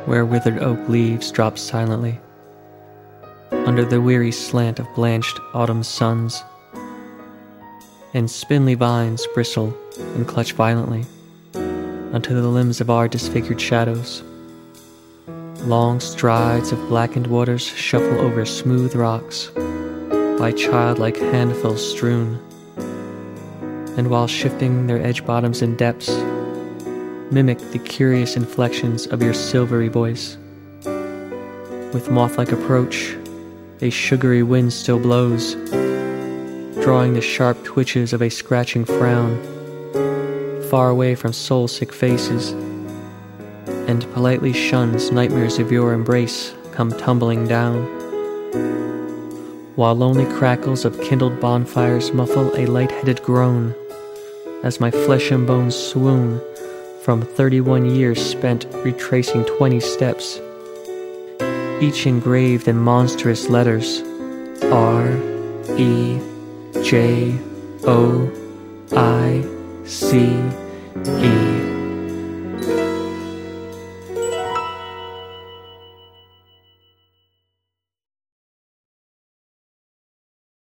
where withered oak leaves drop silently, under the weary slant of blanched autumn suns, and spindly vines bristle and clutch violently unto the limbs of our disfigured shadows. Long strides of blackened waters shuffle over smooth rocks, by childlike handfuls strewn, and while shifting their edge bottoms and depths, mimic the curious inflections of your silvery voice. With moth-like approach, a sugary wind still blows, drawing the sharp twitches of a scratching frown, far away from soul-sick faces, and politely shuns nightmares of your embrace come tumbling down, while lonely crackles of kindled bonfires muffle a light-headed groan, as my flesh and bones swoon from 31 years spent retracing 20 steps, each engraved in monstrous letters, R-E-J-O-I-C-E.